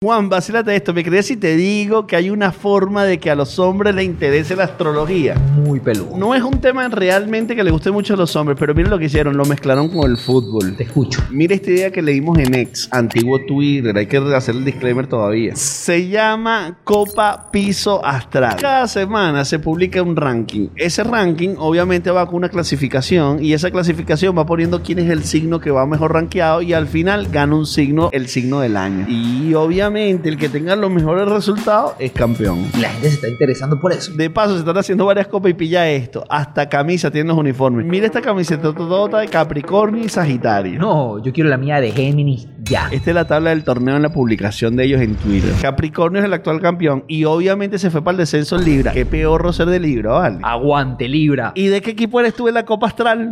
Juan, vacílate esto. ¿Me crees si te digo que hay una forma de que a los hombres les interese la astrología? Muy peludo. No es un tema realmente que le guste mucho a los hombres, pero miren lo que hicieron. Lo mezclaron con el fútbol. Te escucho. Mira esta idea que leímos en X, antiguo Twitter. Hay que hacer el disclaimer todavía. Se llama Copa Piso Astral. Cada semana se publica un ranking. Ese ranking obviamente va con una clasificación y esa clasificación va poniendo quién es el signo que va mejor rankeado y al final gana un signo, el signo del año. Y obviamente el que tenga los mejores resultados es campeón. Y la gente se está interesando por eso. De paso, se están haciendo varias copas y pilla esto. Hasta camisa tienen los uniformes. Mira esta camiseta toda de Capricornio y Sagitario. No, yo quiero la mía de Géminis ya. Esta es la tabla del torneo en la publicación de ellos en Twitter. Capricornio es el actual campeón y obviamente se fue para el descenso en Libra. Qué peor ser de Libra, ¿vale? Aguante, Libra. ¿Y de qué equipo eres tú en la Copa Astral?